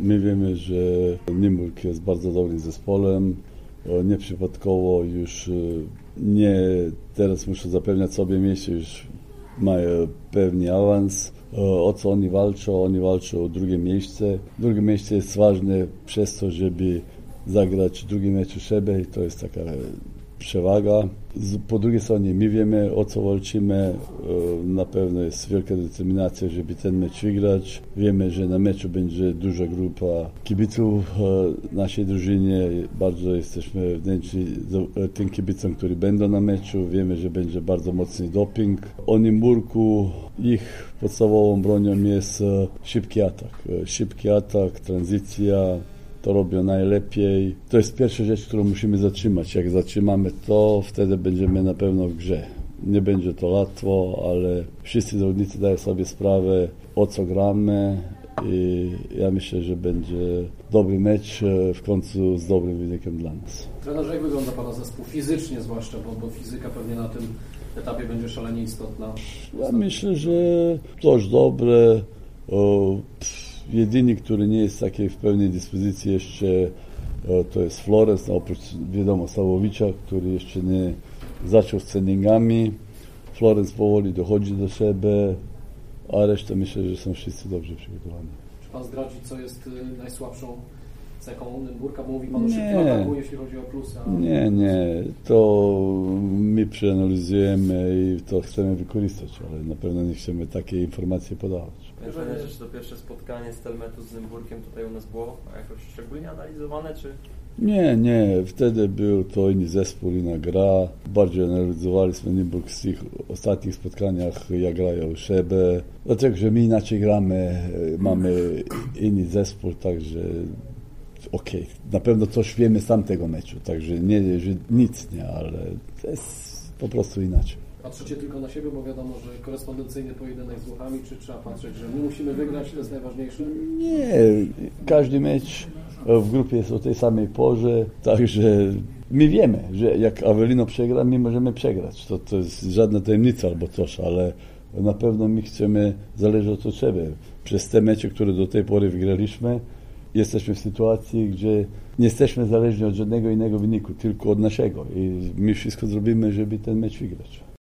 My wiemy, że Nymburk jest bardzo dobrym zespołem. Nieprzypadkowo już nie teraz muszą zapewniać sobie miejsce, już mają pewny awans. O co oni walczą? Oni walczą o drugie miejsce. Drugie miejsce jest ważne przez to, żeby zagrać drugi mecz u siebie i to jest taka przewaga. Po drugiej stronie my wiemy, o co walczymy. Na pewno jest wielka determinacja, żeby ten mecz wygrać. Wiemy, że na meczu będzie duża grupa kibiców naszej drużynie. Bardzo jesteśmy wdzięczni tym kibicom, którzy będą na meczu. Wiemy, że będzie bardzo mocny doping. O Nymburku ich podstawową bronią jest szybki atak. Szybki atak, tranzycja. To robią najlepiej. To jest pierwsza rzecz, którą musimy zatrzymać. Jak zatrzymamy to, wtedy będziemy na pewno w grze. Nie będzie to łatwo, ale wszyscy zawodnicy dają sobie sprawę, o co gramy i ja myślę, że będzie dobry mecz w końcu z dobrym wynikiem dla nas. Trenerze, jak wygląda Pana zespół fizycznie zwłaszcza, bo fizyka pewnie na tym etapie będzie szalenie istotna? Ja myślę, że coś dobre. Jedyny, który nie jest takiej w pełnej dyspozycji jeszcze, to jest Flores, oprócz wiadomo Sałowicza, który jeszcze nie zaczął z treningami. Flores powoli dochodzi do siebie, a resztę myślę, że są wszyscy dobrze przygotowani. Czy Pan zdradzi, co jest najsłabszą cechą Nymburka? Bo mówi Pan o szybkim ataku, jeśli chodzi o plusy. Nie. To my przeanalizujemy i to chcemy wykorzystać, ale na pewno nie chcemy takie informacje podawać. Myślę, że to pierwsze spotkanie Stelmetu z Nymburkiem tutaj u nas było jakoś szczególnie analizowane, czy? Nie. Wtedy był to inny zespół, inna gra. Bardziej analizowaliśmy Nymburk w tych ostatnich spotkaniach, jak grają u siebie. Dlatego, że my inaczej gramy, mamy inny zespół, także okej. Na pewno coś wiemy z tamtego meczu, także nie, że nic nie, ale to jest po prostu inaczej. Patrzycie tylko na siebie, bo wiadomo, że korespondencyjny pojedynek z Włochami, czy trzeba patrzeć, że my musimy wygrać, to jest najważniejsze? Nie, każdy mecz w grupie jest o tej samej porze, także my wiemy, że jak Avelino przegra, my możemy przegrać. To jest żadna tajemnica albo coś, ale na pewno my chcemy, zależy od siebie. Przez te mecze, które do tej pory wygraliśmy, jesteśmy w sytuacji, gdzie nie jesteśmy zależni od żadnego innego wyniku, tylko od naszego i my wszystko zrobimy, żeby ten mecz wygrać.